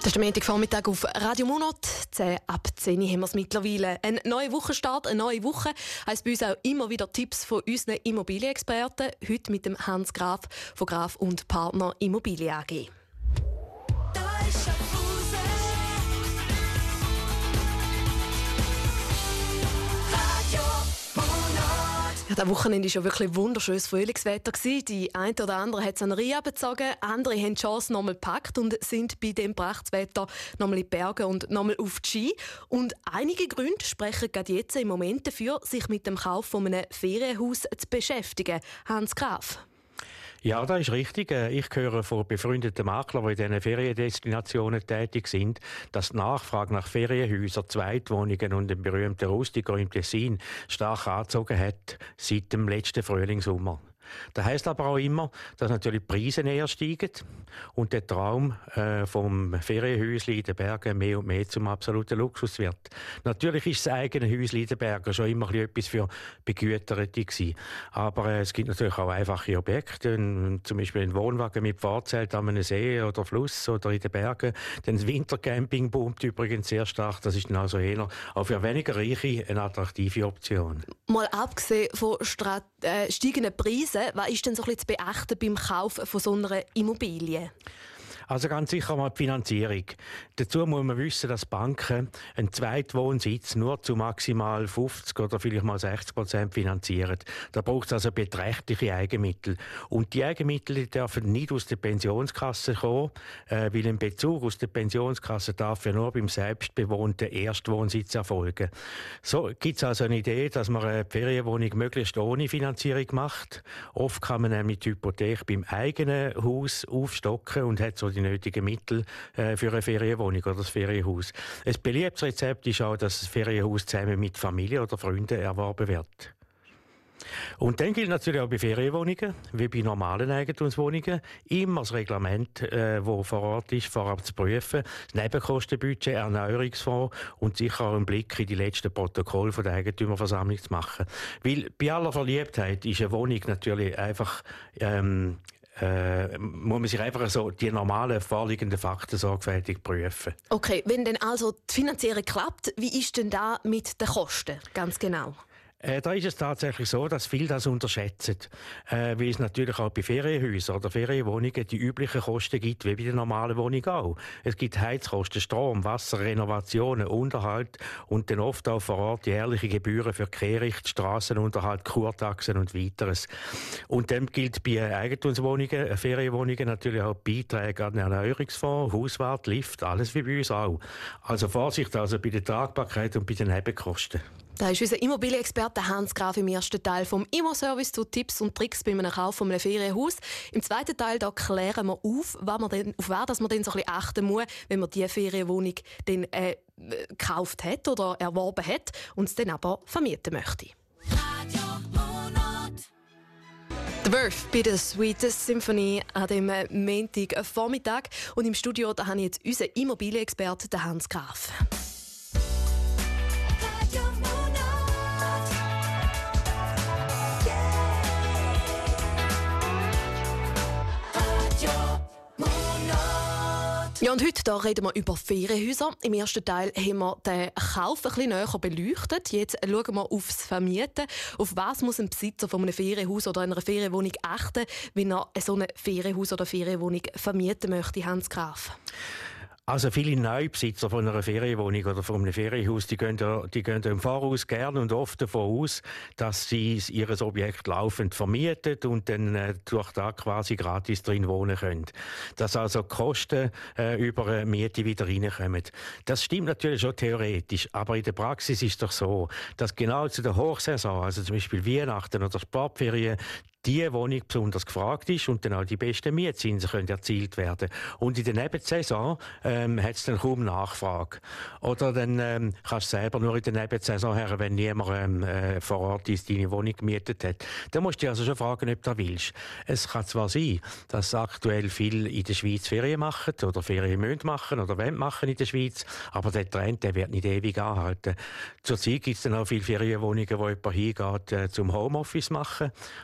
Das ist der Montagvormittag auf Radio Monat. 10 ab 10 haben wir es mittlerweile. Ein neuer Wochenstart, eine neue Woche. Heisst bei uns auch immer wieder Tipps von unseren Immobilienexperten. Heute mit dem Hans Graf von Graf und Partner Immobilien AG. Ja, das Wochenende war ja wirklich wunderschönes Frühlingswetter. Die eine oder andere hat es an Rie bezogen, andere haben die Chance nochmal gepackt und sind bei dem Prachtwetter nochmal in die Berge und nochmal auf die Ski. Und einige Gründe sprechen gerade jetzt im Moment dafür, sich mit dem Kauf von einem Ferienhaus zu beschäftigen. Hans Graf. Ja, das ist richtig. Ich höre von befreundeten Maklern, die in diesen Feriendestinationen tätig sind, dass die Nachfrage nach Ferienhäusern, Zweitwohnungen und dem berühmten Rustico im Tessin stark angezogen hat seit dem letzten Frühlingssommer. Das heisst aber auch immer, dass natürlich die Preise näher steigen und der Traum vom Ferienhäusli in den Bergen mehr und mehr zum absoluten Luxus wird. Natürlich ist das eigene Häusli in den Bergen schon immer etwas für Begüterte gewesen. Aber es gibt natürlich auch einfache Objekte, zum Beispiel ein Wohnwagen mit Fahrzelt an einem See oder Fluss oder in den Bergen. Das Wintercamping boomt übrigens sehr stark. Das ist dann also eher auch für weniger Reiche eine attraktive Option. Mal abgesehen von steigenden Preisen, was ist denn so ein bisschen zu beachten beim Kauf von so einer Immobilie? Also ganz sicher mal die Finanzierung. Dazu muss man wissen, dass Banken einen Zweitwohnsitz nur zu maximal 50 oder vielleicht mal 60% finanzieren. Da braucht es also beträchtliche Eigenmittel. Und die Eigenmittel die dürfen nicht aus der Pensionskasse kommen, weil ein Bezug aus der Pensionskasse darf ja nur beim selbstbewohnten Erstwohnsitz erfolgen. So gibt es also eine Idee, dass man eine Ferienwohnung möglichst ohne Finanzierung macht. Oft kann man nämlich die Hypothek beim eigenen Haus aufstocken und hat so die nötigen Mittel für eine Ferienwohnung oder das Ferienhaus. Ein beliebtes Rezept ist auch, dass das Ferienhaus zusammen mit Familie oder Freunden erworben wird. Und dann gilt natürlich auch bei Ferienwohnungen, wie bei normalen Eigentumswohnungen, immer das Reglement, das vor Ort ist, vorab zu prüfen, das Nebenkostenbudget, Erneuerungsfonds und sicher auch einen Blick in die letzten Protokolle von der Eigentümerversammlung zu machen. Weil bei aller Verliebtheit ist eine Wohnung natürlich einfach muss man sich einfach so die normalen vorliegenden Fakten sorgfältig prüfen. Okay, wenn dann also die Finanzierung klappt, wie ist denn da mit den Kosten? Ganz genau. Da ist es tatsächlich so, dass viele das unterschätzen, weil es natürlich auch bei Ferienhäusern oder Ferienwohnungen die üblichen Kosten gibt, wie bei der normalen Wohnung auch. Es gibt Heizkosten, Strom, Wasser, Renovationen, Unterhalt und dann oft auch vor Ort jährliche Gebühren für Kehricht, Strassenunterhalt, Kurtaxen und weiteres. Und dann gilt bei Eigentumswohnungen, Ferienwohnungen natürlich auch Beiträge an den Erneuerungsfonds, Hauswart, Lift, alles wie bei uns auch. Also Vorsicht also bei der Tragbarkeit und bei den Nebenkosten. Da ist unser Immobilienexperte Hans Graf im ersten Teil vom Immo-Service zu Tipps und Tricks beim Kauf von einem Ferienhaus. Im zweiten Teil da klären wir auf was man denn so ein bisschen achten muss, wenn man diese Ferienwohnung dann gekauft hat oder erworben hat und es dann aber vermieten möchte. The Verve bei der Sweetest Symphony an dem Montagvormittag. Und im Studio da habe ich jetzt unseren Immobilienexperten Hans Graf. Ja, und heute da reden wir über Ferienhäuser. Im ersten Teil haben wir den Kauf ein bisschen näher beleuchtet. Jetzt schauen wir aufs Vermieten. Auf was muss ein Besitzer von einem Ferienhaus oder einer Ferienwohnung achten, wenn er so ein Ferienhaus oder Ferienwohnung vermieten möchte, Hans Graf? Also viele Neubesitzer von einer Ferienwohnung oder von einem Ferienhaus, die gehen im Voraus gern und oft davon aus, dass sie ihr Objekt laufend vermieten und dann durch da quasi gratis drin wohnen können. Dass also die Kosten über eine Miete wieder reinkommen. Das stimmt natürlich schon theoretisch, aber in der Praxis ist es doch so, dass genau zu der Hochsaison, also zum Beispiel Weihnachten oder Sportferien, die Wohnung besonders gefragt ist und dann auch die besten Mietzinsen können erzielt werden. Und in der Nebensaison hat es dann kaum Nachfrage. Oder dann kannst du selber nur in der Nebensaison her, wenn niemand vor Ort ist, deine Wohnung gemietet hat. Dann musst du dich also schon fragen, ob du das willst. Es kann zwar sein, dass aktuell viele in der Schweiz Ferien machen oder Ferien müssen machen oder wollen machen in der Schweiz, aber der Trend der wird nicht ewig anhalten. Zurzeit gibt es dann auch viele Ferienwohnungen, wo jemand hingeht zum Homeoffice machen, aber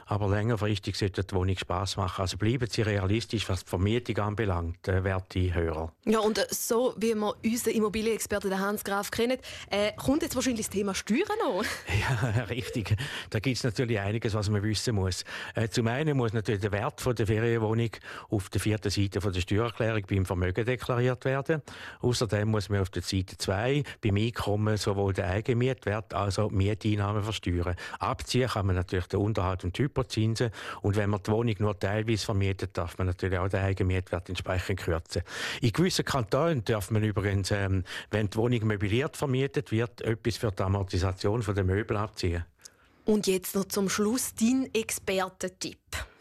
längerfristig sollte die Wohnung Spass machen. Also bleiben Sie realistisch, was die Vermietung anbelangt, werte Hörer. Ja, und so wie wir unseren Immobilienexperten Hans Graf kennen, kommt jetzt wahrscheinlich das Thema Steuern noch. Ja, richtig. Da gibt es natürlich einiges, was man wissen muss. Zum einen muss natürlich der Wert der Ferienwohnung auf der 4. Seite der Steuererklärung beim Vermögen deklariert werden. Außerdem muss man auf der Seite 2 beim Einkommen sowohl den Eigenmietwert als auch die Mieteinnahmen versteuern. Abziehen kann man natürlich den Unterhalt und die Hypozinsen. Und wenn man die Wohnung nur teilweise vermietet, darf man natürlich auch den Eigenmietwert entsprechend kürzen. In gewissen Kantonen darf man übrigens, wenn die Wohnung möbliert vermietet wird, etwas für die Amortisation der Möbel abziehen. Und jetzt noch zum Schluss dein Expertentipp.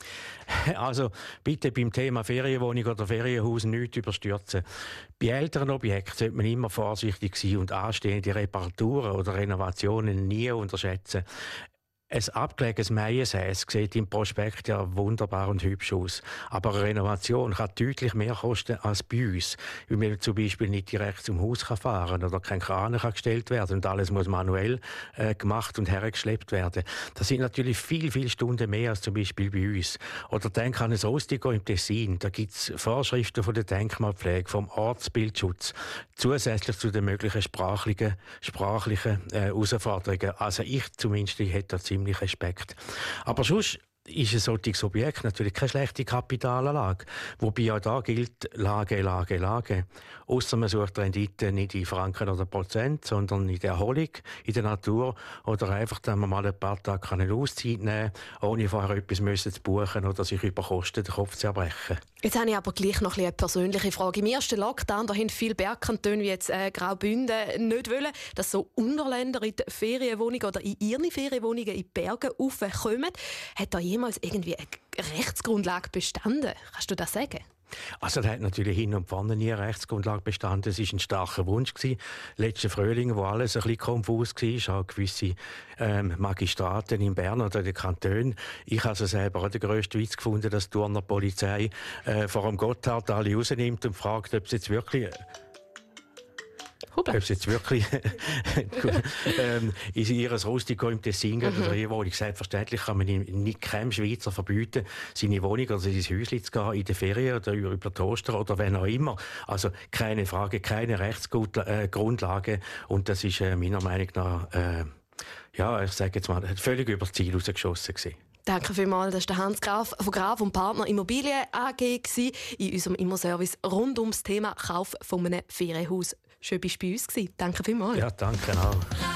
Also bitte beim Thema Ferienwohnung oder Ferienhaus nichts überstürzen. Bei älteren Objekten sollte man immer vorsichtig sein und anstehende Reparaturen oder Renovationen nie unterschätzen. Ein abgelegenes Maiensäß sieht im Prospekt ja wunderbar und hübsch aus. Aber eine Renovation kann deutlich mehr kosten als bei uns, weil man zum Beispiel nicht direkt zum Haus fahren kann oder kein Kran kann gestellt werden und alles muss manuell gemacht und hergeschleppt werden. Das sind natürlich viel Stunden mehr als zum Beispiel bei uns. Oder denk an ein Rostigo im Tessin. Da gibt es Vorschriften von der Denkmalpflege, vom Ortsbildschutz, zusätzlich zu den möglichen sprachlichen Herausforderungen. Also ich zumindest hätte ziemlich Respekt. Aber sonst ist ein solches Objekt natürlich keine schlechte Kapitalanlage. Wobei auch da gilt Lage. Ausser man sucht Rendite nicht in Franken oder Prozent, sondern in der Erholung, in der Natur oder einfach, wenn man mal ein paar Tage eine Auszeit nehmen kann, ohne vorher etwas zu buchen oder sich über Kosten den Kopf zu zerbrechen. Jetzt habe ich aber gleich noch eine persönliche Frage. Im ersten Lockdown haben viele Bergkantone wie jetzt Graubünden nicht wollen, dass so Unterländer in die Ferienwohnungen oder in ihre Ferienwohnungen in die Berge raufkommen. Hat da jemals irgendwie eine Rechtsgrundlage bestanden? Kannst du das sagen? Also da hat natürlich hin und vorne nie eine Rechtsgrundlage bestanden. Es war ein starker Wunsch letzten Frühling, wo alles ein bisschen konfus war, auch gewisse Magistraten in Bern oder den Kantonen. Ich habe also selber auch den grössten Witz gefunden, dass die Thurner Polizei vor dem Gotthard alle rausnimmt und fragt, ob es jetzt wirklich in ihres Rustico im Tessin oder ihre Wohnung. Selbstverständlich kann man nicht keinem Schweizer verbieten, seine Wohnung oder sein Häuschen zu gehen in der Ferien oder über die Ostern oder wenn auch immer. Also keine Frage, keine Rechtsgrundlage. Und das ist meiner Meinung nach, ich sage jetzt mal, völlig über das Ziel rausgeschossen gewesen. Danke vielmals. Das war Hans Graf von Graf und Partner Immobilien AG in unserem Immoservice rund ums Thema Kauf von einem Ferienhaus. Schön bist du bei uns gewesen. Danke vielmals. Ja, danke auch.